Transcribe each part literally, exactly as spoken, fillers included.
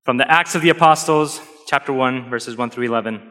From the Acts of the Apostles, chapter one, verses one through eleven.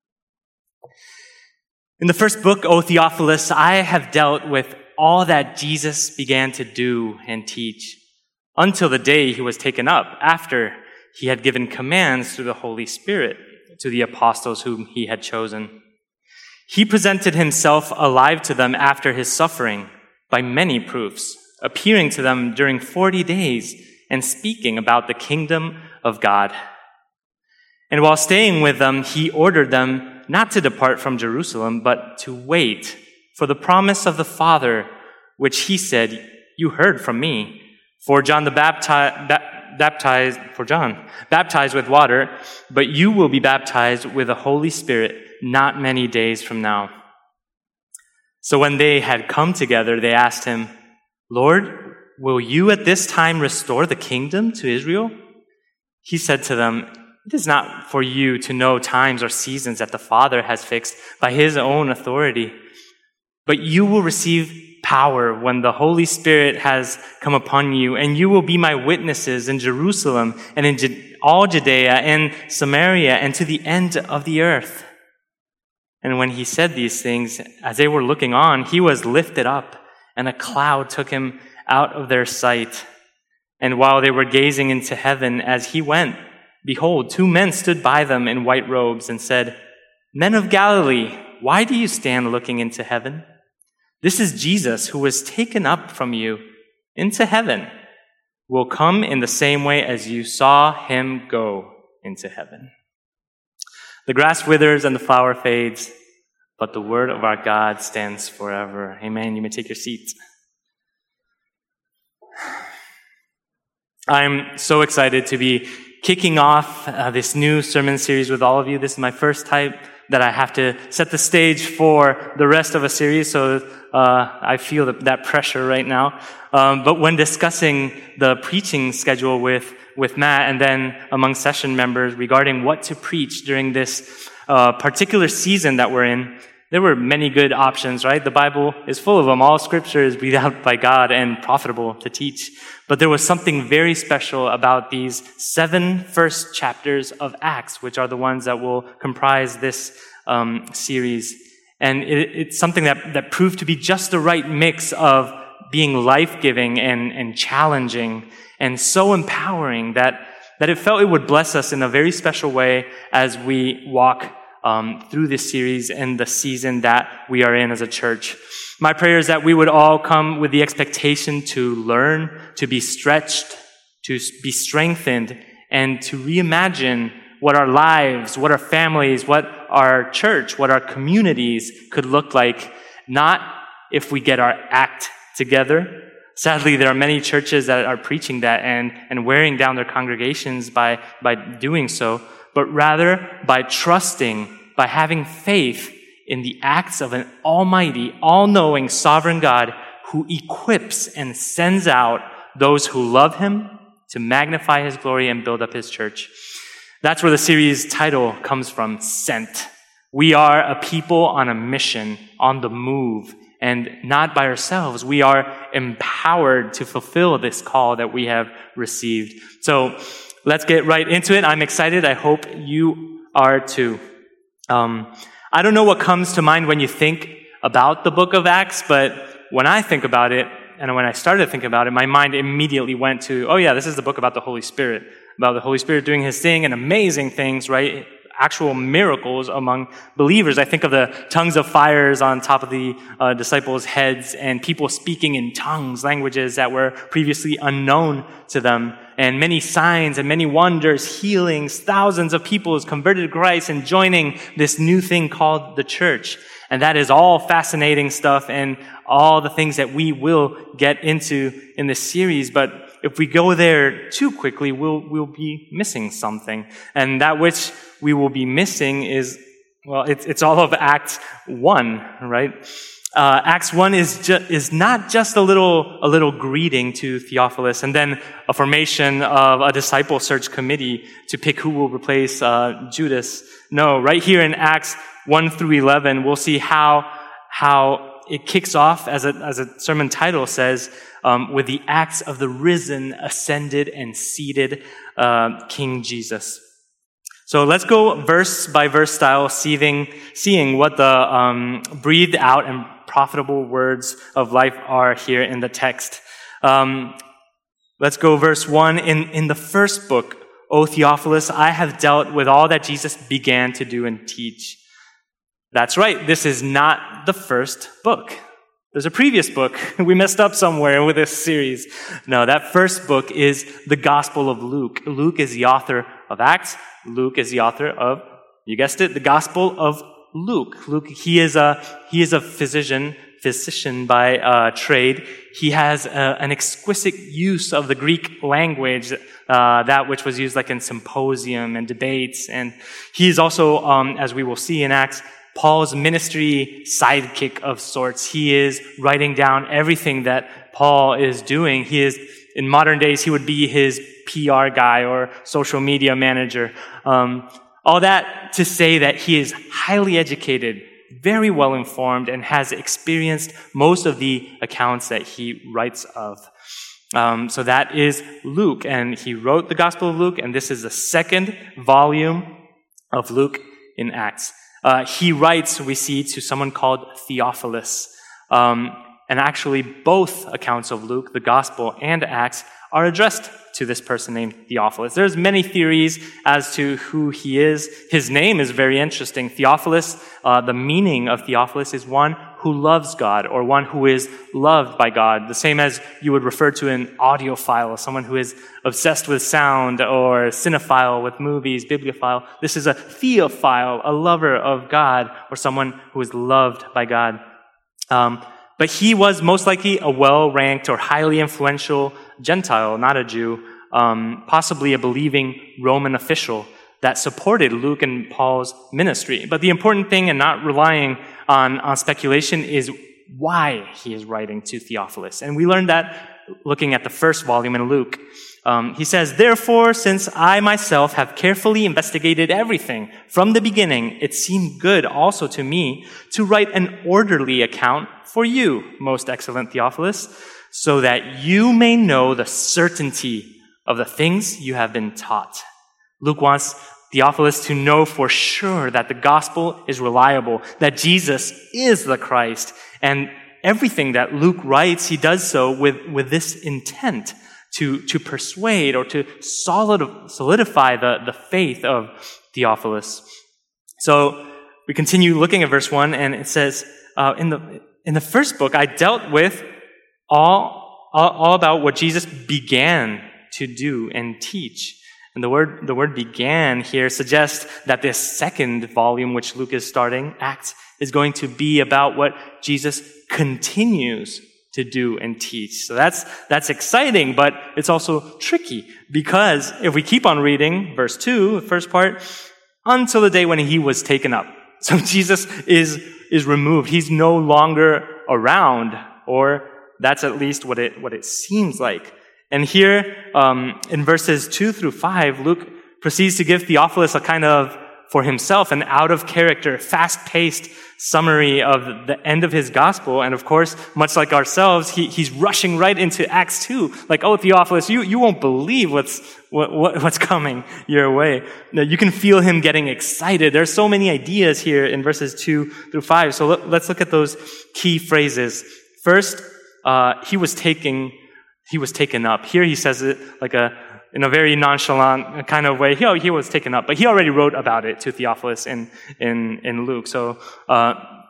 In the first book, O Theophilus, I have dealt with all that Jesus began to do and teach until the day he was taken up, after he had given commands through the Holy Spirit to the apostles whom he had chosen. He presented himself alive to them after his suffering by many proofs, appearing to them during forty days and speaking about the kingdom of God. And while staying with them, he ordered them not to depart from Jerusalem, but to wait for the promise of the Father, which he said, "You heard from me. For John the Baptist, baptized, for John, baptized with water, but you will be baptized with the Holy Spirit not many days from now." So when they had come together, they asked him, "Lord, will you at this time restore the kingdom to Israel?" He said to them, "It is not for you to know times or seasons that the Father has fixed by his own authority, but you will receive power when the Holy Spirit has come upon you, and you will be my witnesses in Jerusalem and in Ju- all Judea and Samaria and to the end of the earth." And when he said these things, as they were looking on, he was lifted up, and a cloud took him out of their sight. And while they were gazing into heaven as he went, behold, two men stood by them in white robes and said, "Men of Galilee, why do you stand looking into heaven? This is Jesus who was taken up from you into heaven, will come in the same way as you saw him go into heaven." The grass withers and the flower fades, but the word of our God stands forever. Amen. You may take your seats. I'm so excited to be kicking off uh, this new sermon series with all of you. This is my first type that I have to set the stage for the rest of a series, so uh, I feel that, that pressure right now. Um, but when discussing the preaching schedule with, with Matt and then among session members regarding what to preach during this uh, particular season that we're in, there were many good options, right? The Bible is full of them. All scripture is breathed out by God and profitable to teach. But there was something very special about these seven first chapters of Acts, which are the ones that will comprise this um, series. And it, it's something that, that proved to be just the right mix of being life-giving and, and challenging and so empowering that, that it felt it would bless us in a very special way as we walk Um, through this series and the season that we are in as a church. My prayer is that we would all come with the expectation to learn, to be stretched, to be strengthened, and to reimagine what our lives, what our families, what our church, what our communities could look like, not if we get our act together. Sadly, there are many churches that are preaching that and, and wearing down their congregations by, by doing so, but rather by trusting, by having faith in the acts of an almighty, all-knowing, sovereign God who equips and sends out those who love him to magnify his glory and build up his church. That's where the series title comes from, Sent. We are a people on a mission, on the move, and not by ourselves. We are empowered to fulfill this call that we have received. So, let's get right into it. I'm excited. I hope you are too. Um, I don't know what comes to mind when you think about the book of Acts, but when I think about it, and when I started thinking about it, my mind immediately went to, oh yeah, this is the book about the Holy Spirit, about the Holy Spirit doing his thing and amazing things, right? Actual miracles among believers. I think of the tongues of fires on top of the uh, disciples' heads and people speaking in tongues, languages that were previously unknown to them, and many signs and many wonders, healings, thousands of people converted to Christ and joining this new thing called the church. And that is all fascinating stuff and all the things that we will get into in this series. But if we go there too quickly, we'll, we'll be missing something. And that which we will be missing is, well, it's, it's all of Acts one, right? Uh, Acts one is ju- is not just a little a little greeting to Theophilus and then a formation of a disciple search committee to pick who will replace uh, Judas. No, right here in Acts one through eleven, we'll see how how it kicks off, as a, as a sermon title says, um, with the acts of the risen, ascended, and seated uh, King Jesus. So let's go verse by verse style, seeing, seeing what the um, breathed out and profitable words of life are here in the text. Um, let's go verse one. In, in the first book, O Theophilus, I have dealt with all that Jesus began to do and teach. That's right, this is not the first book. There's a previous book. We messed up somewhere with this series. No, that first book is the Gospel of Luke. Luke is the author of Acts. Luke is the author of, you guessed it, the Gospel of Luke. Luke, he is a, he is a physician, physician by uh, trade. He has uh, an exquisite use of the Greek language, uh, that which was used like in symposium and debates. And he is also, um, as we will see in Acts, Paul's ministry sidekick of sorts. He is writing down everything that Paul is doing. He is, in modern days, he would be his P R guy or social media manager. Um, all that to say that he is highly educated, very well informed, and has experienced most of the accounts that he writes of. Um, so that is Luke, and he wrote the Gospel of Luke, and this is the second volume of Luke in Acts. Uh, he writes, we see, to someone called Theophilus. Um, and actually, both accounts of Luke, the Gospel and Acts, are addressed to this person named Theophilus. There's many theories as to who he is. His name is very interesting. Theophilus, uh, the meaning of Theophilus is one who loves God, or one who is loved by God. The same as you would refer to an audiophile, someone who is obsessed with sound, or cinephile with movies, bibliophile. This is a theophile, a lover of God, or someone who is loved by God. Um, but he was most likely a well-ranked or highly influential Gentile, not a Jew, um, possibly a believing Roman official that supported Luke and Paul's ministry. But the important thing, and not relying on, on speculation, is why he is writing to Theophilus. And we learned that looking at the first volume in Luke. Um, he says, "Therefore, since I myself have carefully investigated everything from the beginning, it seemed good also to me to write an orderly account for you, most excellent Theophilus, so that you may know the certainty of the things you have been taught." Luke wants Theophilus to know for sure that the gospel is reliable, that Jesus is the Christ. And everything that Luke writes, he does so with, with this intent to, to persuade or to solid, solidify the, the faith of Theophilus. So we continue looking at verse one, and it says, uh, in the in the first book, I dealt with all, all, all about what Jesus began to do and teach. And the word, the word began here suggests that this second volume, which Luke is starting, Acts, is going to be about what Jesus continues to do and teach. So that's, that's exciting, but it's also tricky, because if we keep on reading verse two, the first part, until the day when he was taken up. So Jesus is, is removed. He's no longer around, or that's at least what it, what it seems like. And here, um, in verses two through five, Luke proceeds to give Theophilus a kind of, for himself, an out-of-character, fast-paced summary of the end of his gospel. And of course, much like ourselves, he, he's rushing right into Acts two. Like, oh, Theophilus, you, you won't believe what's, what, what, what's coming your way. Now, you can feel him getting excited. There's so many ideas here in verses two through five. So let, let's look at those key phrases. First, uh, he was taking He was taken up. Here he says it like a, in a very nonchalant kind of way. He, he was taken up, but he already wrote about it to Theophilus in, in, in Luke. So, uh,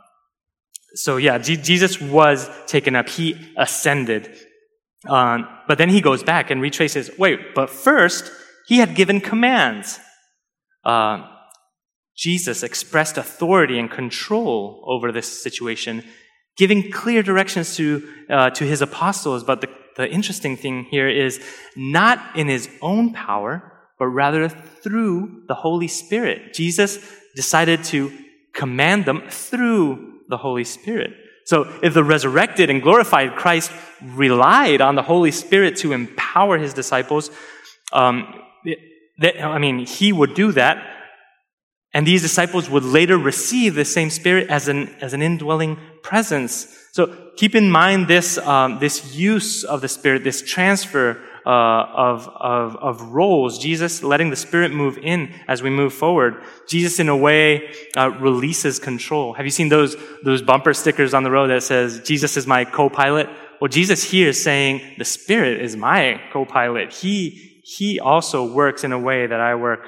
so yeah, G- Jesus was taken up. He ascended. Uh, but then he goes back and retraces, wait, but first, he had given commands. Uh, Jesus expressed authority and control over this situation, giving clear directions to, uh, to his apostles, but the The interesting thing here is not in his own power, but rather through the Holy Spirit. Jesus decided to command them through the Holy Spirit. So if the resurrected and glorified Christ relied on the Holy Spirit to empower his disciples, um, that, I mean, he would do that, and these disciples would later receive the same Spirit as an, as an indwelling presence. So keep in mind this, um, this use of the Spirit, this transfer uh, of, of, of roles. Jesus letting the Spirit move in as we move forward. Jesus, in a way, uh, releases control. Have you seen those, those bumper stickers on the road that says, Jesus is my co-pilot? Well, Jesus here is saying, the Spirit is my co-pilot. He, he also works in a way that I work.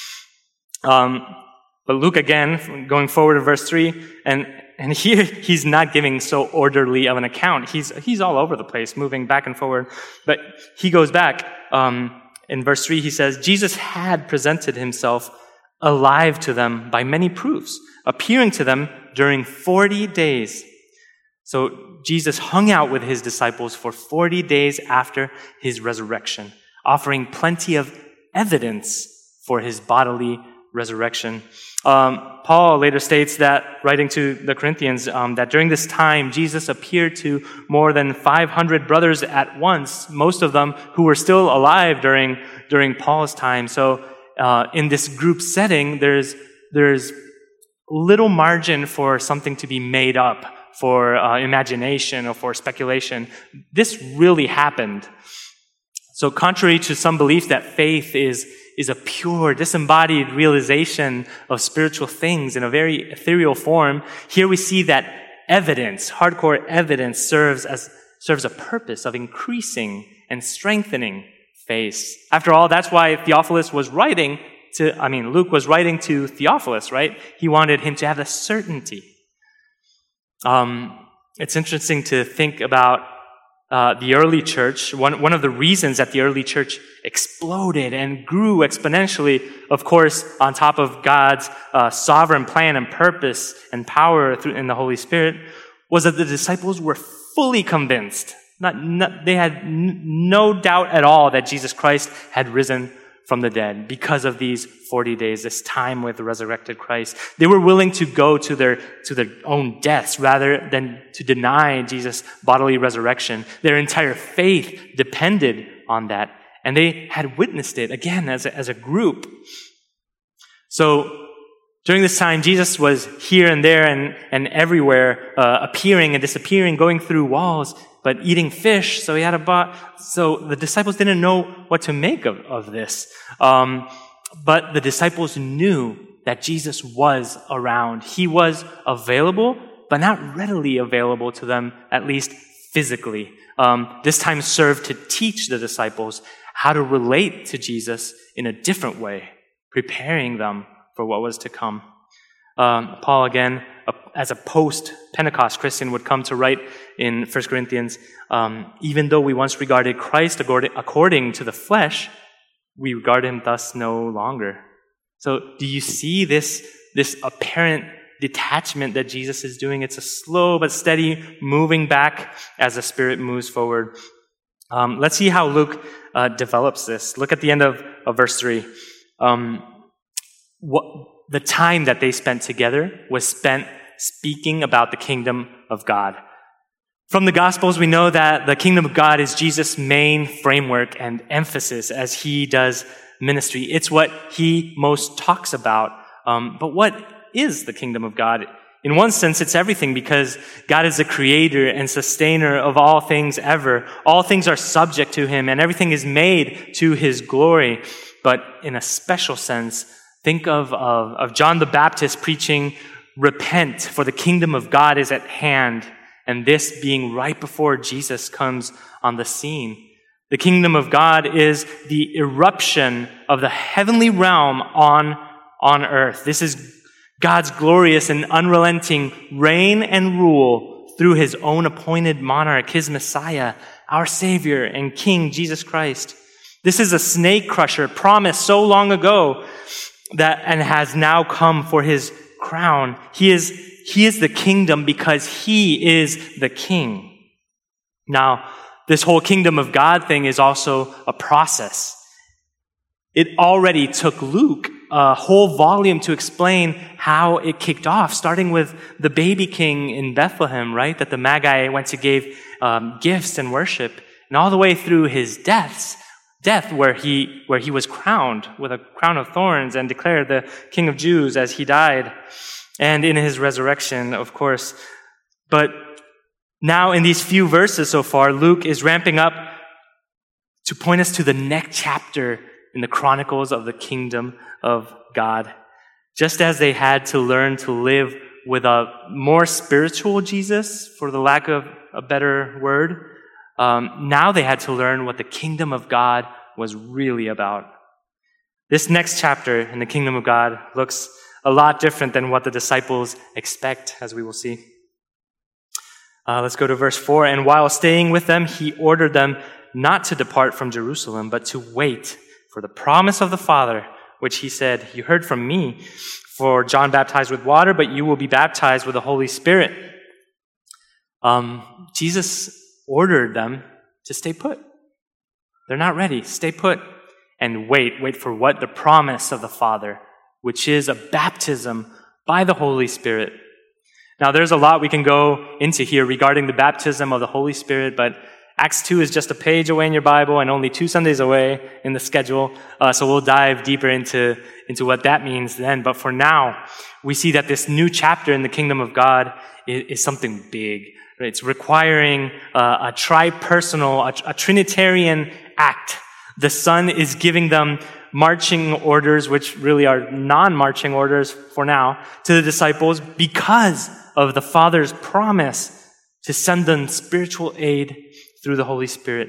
Um, but Luke, again, going forward to verse three, and And here, he's not giving so orderly of an account. He's he's all over the place, moving back and forward. But he goes back. Um, in verse three, he says, Jesus had presented himself alive to them by many proofs, appearing to them during forty days. So Jesus hung out with his disciples for forty days after his resurrection, offering plenty of evidence for his bodily resurrection. Um, Paul later states that, writing to the Corinthians, um, that during this time, Jesus appeared to more than five hundred brothers at once, most of them who were still alive during, during Paul's time. So, uh, in this group setting, there's, there's little margin for something to be made up, for uh, imagination or for speculation. This really happened. So contrary to some beliefs that faith is is a pure, disembodied realization of spiritual things in a very ethereal form, here we see that evidence, hardcore evidence, serves as serves a purpose of increasing and strengthening faith. After all, that's why Theophilus was writing to, I mean, Luke was writing to Theophilus, right? He wanted him to have the certainty. Um, it's interesting to think about Uh, the early church. One, one of the reasons that the early church exploded and grew exponentially, of course, on top of God's uh, sovereign plan and purpose and power through, in the Holy Spirit, was that the disciples were fully convinced. Not, not, they had n- no doubt at all that Jesus Christ had risen from the dead because of these forty days, this time with the resurrected Christ. They were willing to go to their to their own deaths rather than to deny Jesus' bodily resurrection. Their entire faith depended on that, and they had witnessed it again as a, as a group. So during this time, Jesus was here and there and, and everywhere, uh, appearing and disappearing, going through walls, but eating fish. So he had a bo- so the disciples didn't know what to make of, of this. Um, but the disciples knew that Jesus was around. He was available, but not readily available to them, at least physically. Um, this time served to teach the disciples how to relate to Jesus in a different way, preparing them for what was to come. Um, Paul, again, a, as a post-Pentecost Christian, would come to write in First Corinthians, um, even though we once regarded Christ according, according to the flesh, we regard him thus no longer. So do you see this, this apparent detachment that Jesus is doing? It's a slow but steady moving back as the Spirit moves forward. Um, let's see how Luke uh, develops this. Look at the end of, of verse three. Um, what, the time that they spent together was spent speaking about the kingdom of God. From the Gospels, we know that the kingdom of God is Jesus' main framework and emphasis as he does ministry. It's what he most talks about. Um, but what is the kingdom of God? In one sense, it's everything, because God is the creator and sustainer of all things ever. All things are subject to him, and everything is made to his glory. But in a special sense, think of, of, of John the Baptist preaching, "Repent, for the kingdom of God is at hand." And this being right before Jesus comes on the scene. The kingdom of God is the eruption of the heavenly realm on, on earth. This is God's glorious and unrelenting reign and rule through his own appointed monarch, his Messiah, our Savior and King, Jesus Christ. This is a snake crusher promised so long ago that and has now come for his crown. He is He is the kingdom because he is the king. Now, this whole kingdom of God thing is also a process. It already took Luke a whole volume to explain how it kicked off, starting with the baby king in Bethlehem, right? That the Magi went to give um, gifts and worship, and all the way through his deaths, death where he where he was crowned with a crown of thorns and declared the King of Jews as he died. And in his resurrection, of course. But Now, in these few verses so far, Luke is ramping up to point us to the next chapter in the chronicles of the kingdom of God. Just as they had to learn to live with a more spiritual Jesus, for the lack of a better word, um, now they had to learn what the kingdom of God was really about. This next chapter in the kingdom of God looks a lot different than what the disciples expect, as we will see. Uh, let's go to verse four. And while staying with them, he ordered them not to depart from Jerusalem, but to wait for the promise of the Father, which he said, "You heard from me, for John baptized with water, but you will be baptized with the Holy Spirit." Um, Jesus ordered them to stay put. They're not ready. Stay put and wait. Wait for what? The promise of the Father, which is a baptism by the Holy Spirit. Now, there's a lot we can go into here regarding the baptism of the Holy Spirit, but Acts two is just a page away in your Bible and only two Sundays away in the schedule. Uh, so we'll dive deeper into, into what that means then. But for now, we see that this new chapter in the kingdom of God is, is something big. Right? It's requiring uh, a tri-personal, a, a Trinitarian act. The Son is giving them marching orders, which really are non-marching orders for now, to the disciples because of the Father's promise to send them spiritual aid through the Holy Spirit.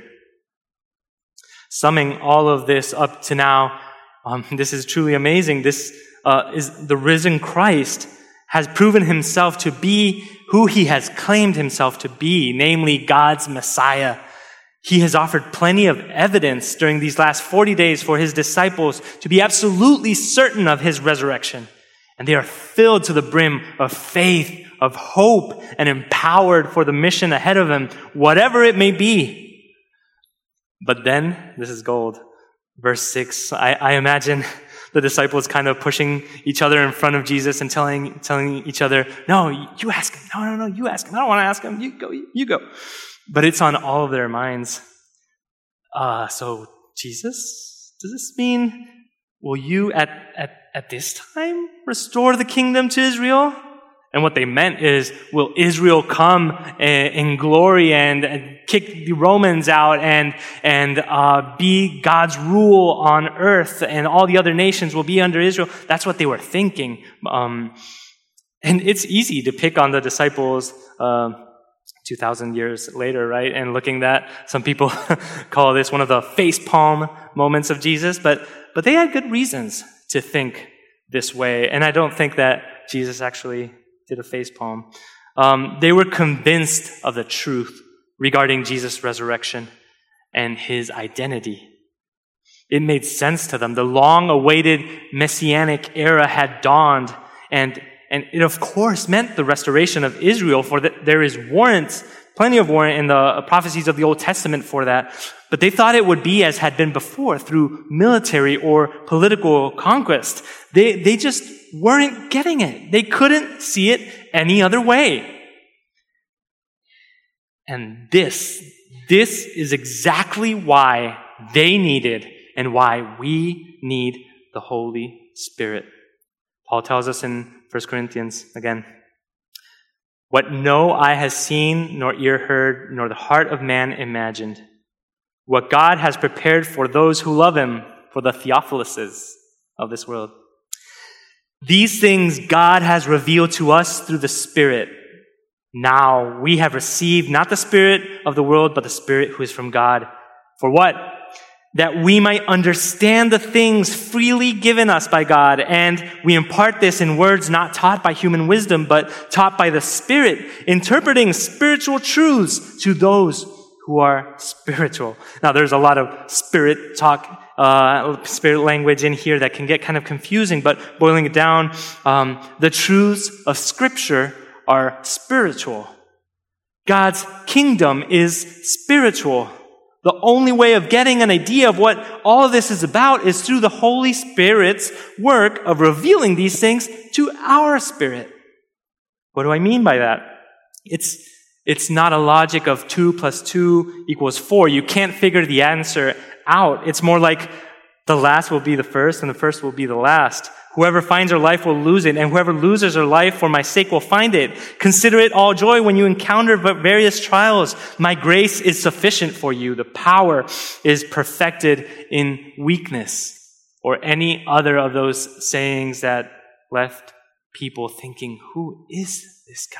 Summing all of this up to now, um, this is truly amazing. This uh, is the risen Christ has proven himself to be who he has claimed himself to be, namely God's Messiah. He has offered plenty of evidence during these last forty days for his disciples to be absolutely certain of his resurrection. And they are filled to the brim of faith, of hope, and empowered for the mission ahead of him, whatever it may be. But then, this is gold. Verse six, I, I imagine the disciples kind of pushing each other in front of Jesus and telling, telling each other, "No, you ask him. No, no, no, you ask him. I don't want to ask him. You go, you go." But it's on all of their minds. Uh, so, Jesus, does this mean, will you at, at, at this time restore the kingdom to Israel? And what they meant is, will Israel come in glory and, and kick the Romans out and, and uh, be God's rule on earth, and all the other nations will be under Israel? That's what they were thinking. Um, and it's easy to pick on the disciples uh, two thousand years later, right? And looking at, some people call this one of the facepalm moments of Jesus, but, but they had good reasons to think this way. And I don't think that Jesus actually did a facepalm. Um, they were convinced of the truth regarding Jesus' resurrection and his identity. It made sense to them. The long-awaited messianic era had dawned, and and it of course meant the restoration of Israel, for that there is warrants, plenty of warrant in the prophecies of the Old Testament for that. But they thought it would be as had been before, through military or political conquest. They, they just weren't getting it. They couldn't see it any other way. And this, this is exactly why they needed and why we need the Holy Spirit. Paul tells us in First Corinthians again, "What no eye has seen, nor ear heard, nor the heart of man imagined, what God has prepared for those who love him, for the Theophiluses of this world. These things God has revealed to us through the Spirit. Now we have received not the spirit of the world, but the Spirit who is from God. For what? That we might understand the things freely given us by God, and we impart this in words not taught by human wisdom, but taught by the Spirit, interpreting spiritual truths to those who are spiritual." Now, there's a lot of spirit talk, uh, spirit language in here that can get kind of confusing, but boiling it down, um, the truths of Scripture are spiritual. God's kingdom is spiritual. The only way of getting an idea of what all of this is about is through the Holy Spirit's work of revealing these things to our spirit. What do I mean by that? It's, it's not a logic of two plus two equals four. You can't figure the answer out. It's more like the last will be the first and the first will be the last. Whoever finds their life will lose it, and whoever loses their life for my sake will find it. Consider it all joy when you encounter various trials. My grace is sufficient for you. The power is perfected in weakness. Or any other of those sayings that left people thinking, who is this guy?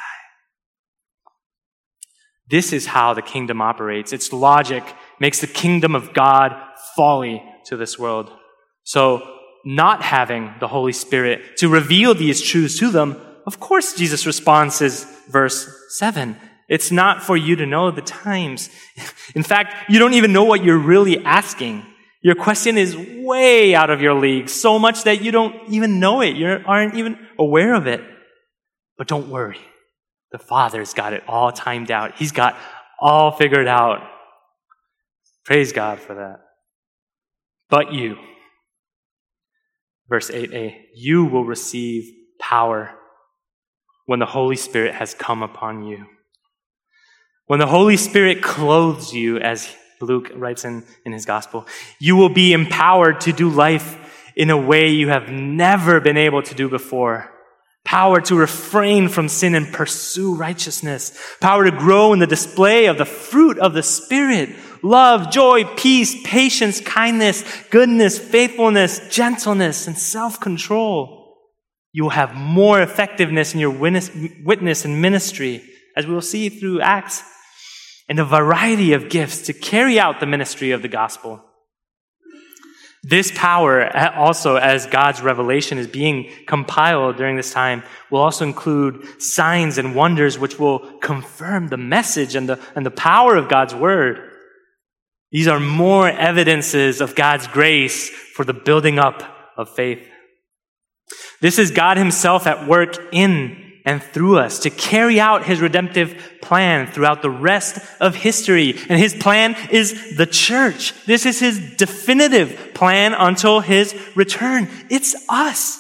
This is how the kingdom operates. Its logic makes the kingdom of God folly to this world. So, not having the Holy Spirit to reveal these truths to them, of course Jesus' response is verse seven. It's not for you to know the times. In fact, you don't even know what you're really asking. Your question is way out of your league, so much that you don't even know it. You aren't even aware of it. But don't worry. The Father's got it all timed out. He's got all figured out. Praise God for that. But you, verse eight a, you will receive power when the Holy Spirit has come upon you. When the Holy Spirit clothes you, as Luke writes in, in his gospel, you will be empowered to do life in a way you have never been able to do before. Power to refrain from sin and pursue righteousness. Power to grow in the display of the fruit of the Spirit. Love, joy, peace, patience, kindness, goodness, faithfulness, gentleness, and self-control. You will have more effectiveness in your witness and ministry, as we will see through Acts, and a variety of gifts to carry out the ministry of the gospel. This power, also as God's revelation is being compiled during this time, will also include signs and wonders which will confirm the message and the, and the power of God's word. These are more evidences of God's grace for the building up of faith. This is God himself at work in and through us to carry out his redemptive plan throughout the rest of history. And his plan is the church. This is his definitive plan until his return. It's us.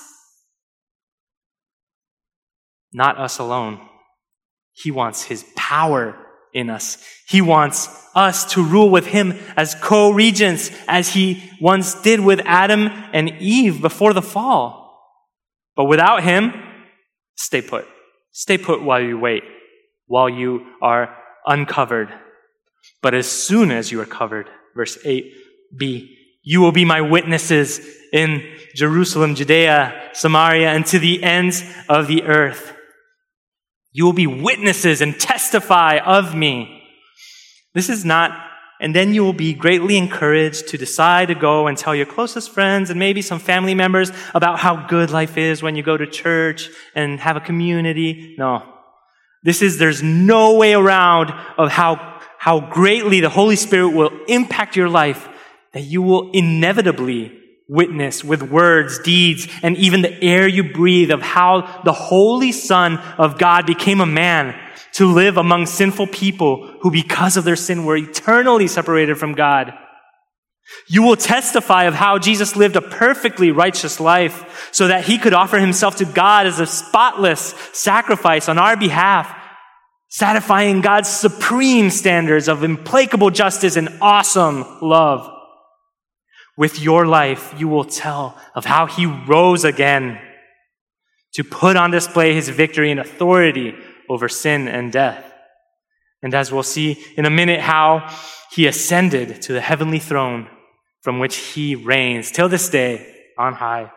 Not us alone. He wants his power in us. He wants us to rule with him as co-regents, as he once did with Adam and Eve before the fall. But without him, stay put. Stay put while you wait, while you are uncovered. But as soon as you are covered, verse eight b, you will be my witnesses in Jerusalem, Judea, Samaria, and to the ends of the earth. You will be witnesses and testify of me. This is not, and then you will be greatly encouraged to decide to go and tell your closest friends and maybe some family members about how good life is when you go to church and have a community. No. This is, there's no way around of how, how greatly the Holy Spirit will impact your life that you will inevitably witness with words, deeds, and even the air you breathe of how the Holy Son of God became a man to live among sinful people who, because of their sin, were eternally separated from God. You will testify of how Jesus lived a perfectly righteous life so that he could offer himself to God as a spotless sacrifice on our behalf, satisfying God's supreme standards of implacable justice and awesome love. With your life, you will tell of how he rose again to put on display his victory and authority over sin and death. And as we'll see in a minute, how he ascended to the heavenly throne from which he reigns till this day on high.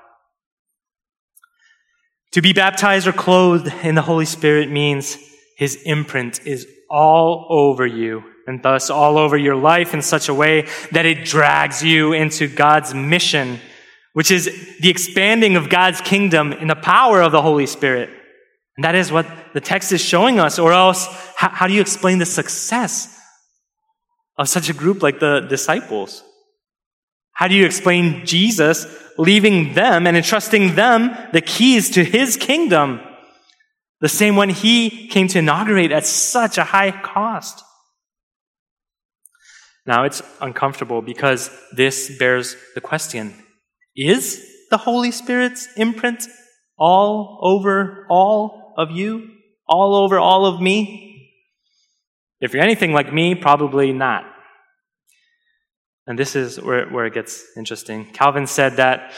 To be baptized or clothed in the Holy Spirit means his imprint is all over you, and thus all over your life in such a way that it drags you into God's mission, which is the expanding of God's kingdom in the power of the Holy Spirit. And that is what the text is showing us, or else how, how do you explain the success of such a group like the disciples? How do you explain Jesus leaving them and entrusting them the keys to his kingdom, the same one he came to inaugurate at such a high cost? Now, it's uncomfortable because this bears the question, is the Holy Spirit's imprint all over all of you? All over all of me? If you're anything like me, probably not. And this is where, where it gets interesting. Calvin said that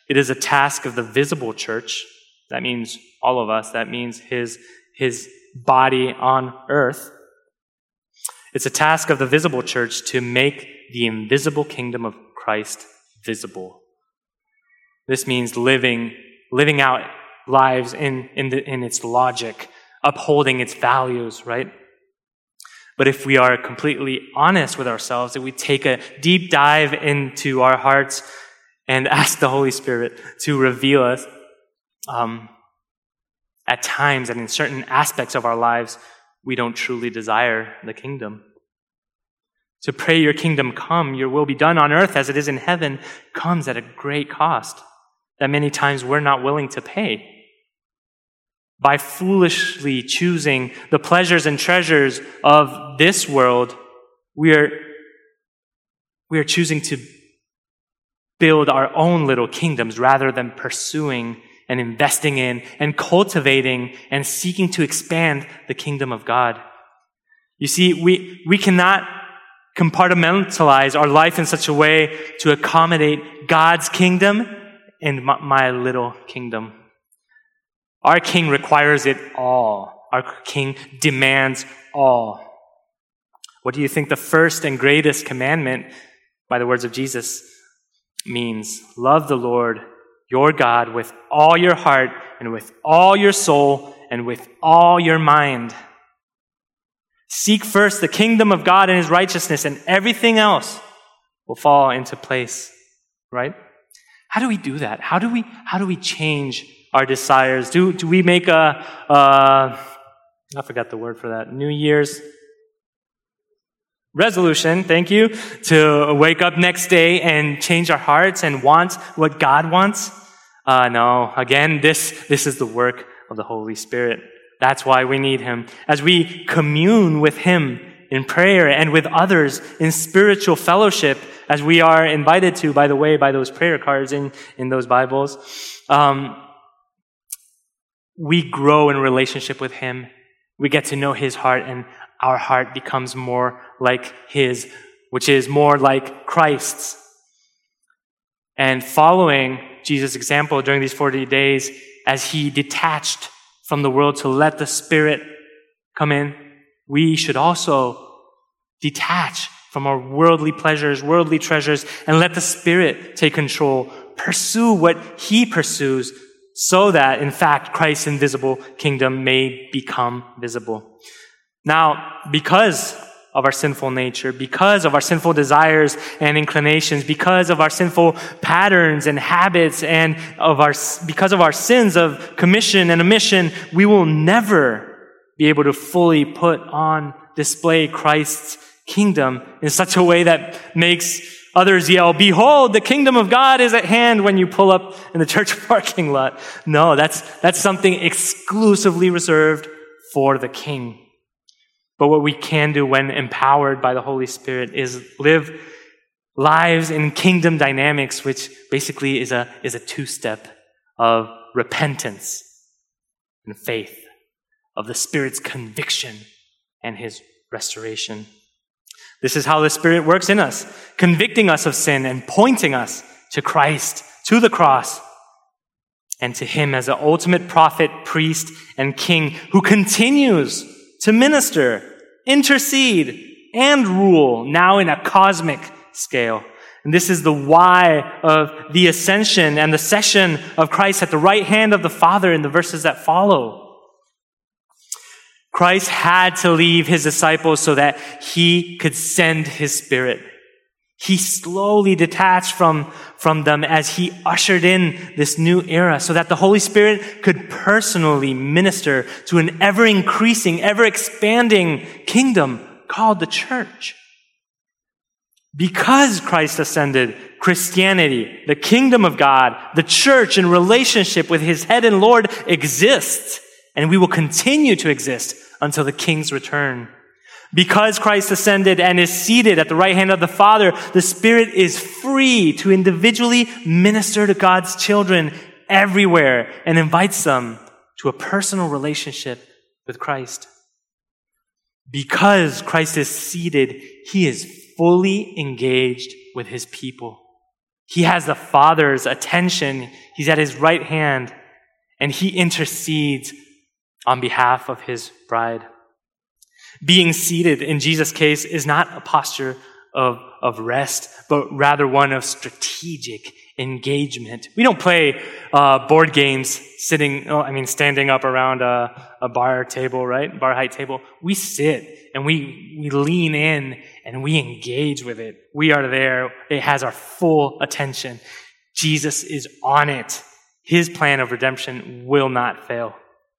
It is a task of the visible church. That means all of us. That means his, his body on earth. It's a task of the visible church to make the invisible kingdom of Christ visible. This means living, living out lives in, in, the, in its logic, upholding its values, right? But if we are completely honest with ourselves, if we take a deep dive into our hearts and ask the Holy Spirit to reveal us, um, at times and in certain aspects of our lives, we don't truly desire the kingdom. To pray your kingdom come, your will be done on earth as it is in heaven, comes at a great cost that many times we're not willing to pay. By foolishly choosing the pleasures and treasures of this world, we are, we are choosing to build our own little kingdoms rather than pursuing and investing in and cultivating and seeking to expand the kingdom of God. You see, we, we cannot compartmentalize our life in such a way to accommodate God's kingdom and my, my little kingdom. Our King requires it all. Our King demands all. What do you think the first and greatest commandment, by the words of Jesus, means? Love the Lord your God with all your heart and with all your soul and with all your mind. Seek first the kingdom of God and his righteousness, and everything else will fall into place, right? How do we do that? How do we, how do we change our desires? Do, do we make a, uh, I forgot the word for that, New Year's resolution, thank you, to wake up next day and change our hearts and want what God wants? Uh, no, again, this, this is the work of the Holy Spirit. That's why we need him. As we commune with him in prayer and with others in spiritual fellowship, as we are invited to, by the way, by those prayer cards in, in those Bibles, um, we grow in relationship with him. We get to know his heart, and our heart becomes more like his, which is more like Christ's. And following Jesus' example during these forty days, as he detached from the world to let the Spirit come in, we should also detach from our worldly pleasures, worldly treasures, and let the Spirit take control. Pursue what he pursues, so that, in fact, Christ's invisible kingdom may become visible. Now, because of our sinful nature, because of our sinful desires and inclinations, because of our sinful patterns and habits, and of our because of our sins of commission and omission, we will never be able to fully put on display Christ's kingdom in such a way that makes others yell, "Behold, the kingdom of God is at hand," when you pull up in the church parking lot. No, that's, that's something exclusively reserved for the King. But what we can do when empowered by the Holy Spirit is live lives in kingdom dynamics, which basically is a, is a two-step of repentance and faith, of the Spirit's conviction and his restoration. This is how the Spirit works in us, convicting us of sin and pointing us to Christ, to the cross, and to him as the ultimate prophet, priest, and king who continues to minister, intercede, and rule, now in a cosmic scale. And this is the why of the ascension and the session of Christ at the right hand of the Father in the verses that follow. Christ had to leave his disciples so that he could send his Spirit. He slowly detached from, from them as he ushered in this new era so that the Holy Spirit could personally minister to an ever-increasing, ever-expanding kingdom called the church. Because Christ ascended, Christianity, the kingdom of God, the church in relationship with his head and Lord exists, and we will continue to exist until the King's return. Because Christ ascended and is seated at the right hand of the Father, the Spirit is free to individually minister to God's children everywhere and invites them to a personal relationship with Christ. Because Christ is seated, he is fully engaged with his people. He has the Father's attention. He's at his right hand, and he intercedes on behalf of his bride. Being seated in Jesus' case is not a posture of, of rest, but rather one of strategic engagement. We don't play uh, board games sitting, oh, I mean, standing up around a, a bar table, right? Bar height table. We sit and we, we lean in and we engage with it. We are there. It has our full attention. Jesus is on it. His plan of redemption will not fail.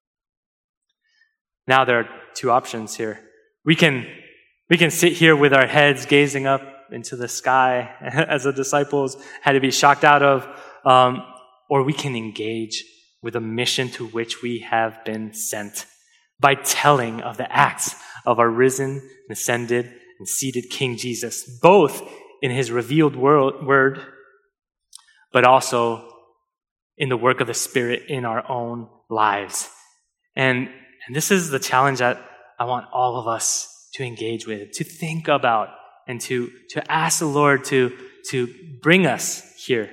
Now there are two options here. We can, we can sit here with our heads gazing up into the sky as the disciples had to be shocked out of, um, or we can engage with a mission to which we have been sent by telling of the acts of our risen, ascended, and seated King Jesus, both in his revealed world, word, but also in the work of the Spirit in our own lives. And, and this is the challenge that I want all of us to engage with, to think about, and to, to ask the Lord to, to bring us here.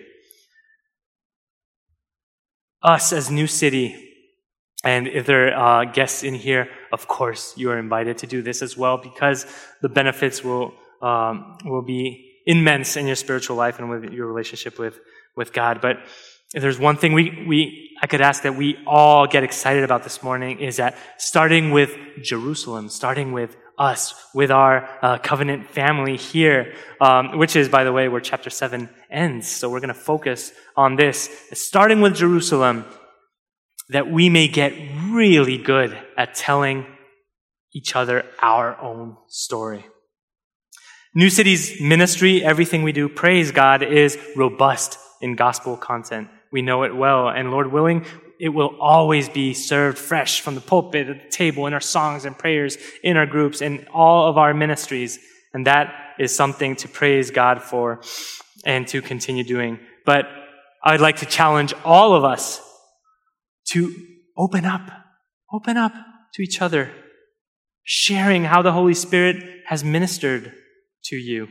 Us as New City, and if there are guests in here, of course, you are invited to do this as well, because the benefits will um, will be immense in your spiritual life and with your relationship with, with God. But if there's one thing we, we I could ask that we all get excited about this morning, is that starting with Jerusalem, starting with us, with our uh, covenant family here, um, which is, by the way, where chapter seven ends. So we're going to focus on this, starting with Jerusalem, that we may get really good at telling each other our own story. New City's ministry, everything we do, praise God, is robust in gospel content. We know it well, and Lord willing, it will always be served fresh from the pulpit, at the table, in our songs and prayers, in our groups, in all of our ministries. And that is something to praise God for and to continue doing. But I'd like to challenge all of us to open up, open up to each other, sharing how the Holy Spirit has ministered to you.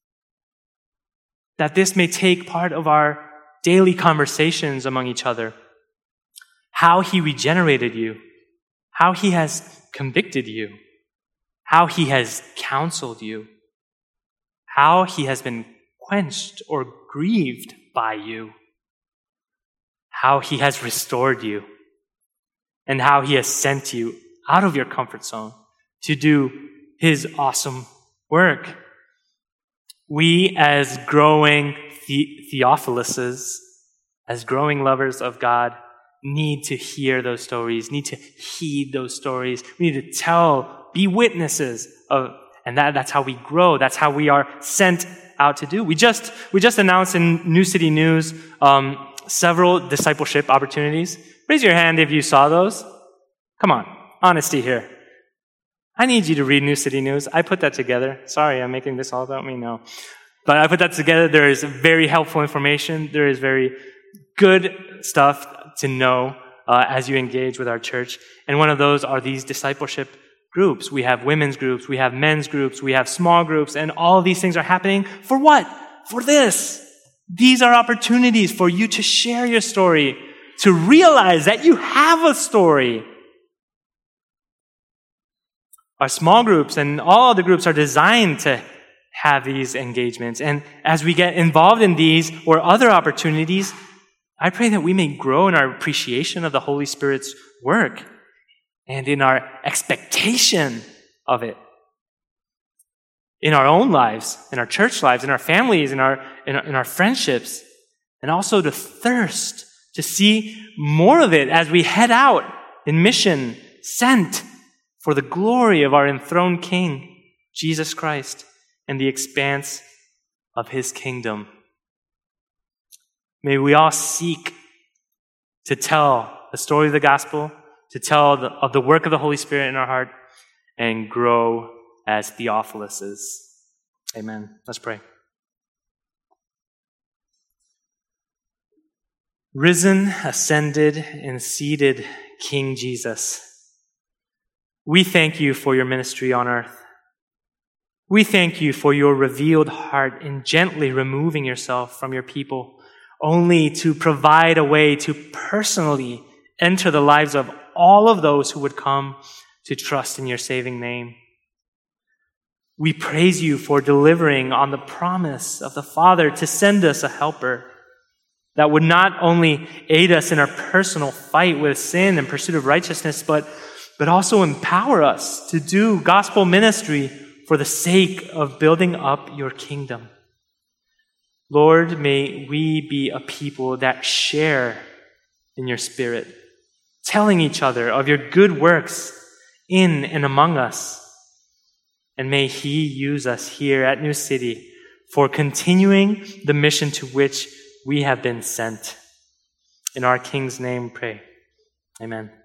That this may take part of our daily conversations among each other. How he regenerated you, how he has convicted you, how he has counseled you, how he has been quenched or grieved by you, how he has restored you, and how he has sent you out of your comfort zone to do his awesome work. We, as growing the- Theophiluses, as growing lovers of God, need to hear those stories, need to heed those stories. We need to tell, be witnesses of, and that, that's how we grow. That's how we are sent out to do. We just, we just announced in New City News, um, several discipleship opportunities. Raise your hand if you saw those. Come on, honesty here. I need you to read New City News. I put that together. Sorry, I'm making this all about me now. But I put that together. There is very helpful information. There is very good stuff to know uh, as you engage with our church. And one of those are these discipleship groups. We have women's groups, we have men's groups, we have small groups, and all of these things are happening for what? For this. These are opportunities for you to share your story, to realize that you have a story. Our small groups and all the groups are designed to have these engagements. And as we get involved in these or other opportunities, I pray that we may grow in our appreciation of the Holy Spirit's work and in our expectation of it. In our own lives, in our church lives, in our families, in our, in our, in our friendships, and also to thirst to see more of it as we head out in mission, sent for the glory of our enthroned King, Jesus Christ, and the expanse of his kingdom. May we all seek to tell the story of the gospel, to tell the, of the work of the Holy Spirit in our heart, and grow as Theophiluses. Amen. Let's pray. Risen, ascended, and seated King Jesus, we thank you for your ministry on earth. We thank you for your revealed heart in gently removing yourself from your people, only to provide a way to personally enter the lives of all of those who would come to trust in your saving name. We praise you for delivering on the promise of the Father to send us a helper that would not only aid us in our personal fight with sin and pursuit of righteousness, but, but also empower us to do gospel ministry for the sake of building up your kingdom. Lord, may we be a people that share in your Spirit, telling each other of your good works in and among us. And may He use us here at New City for continuing the mission to which we have been sent. In our King's name, pray. Amen.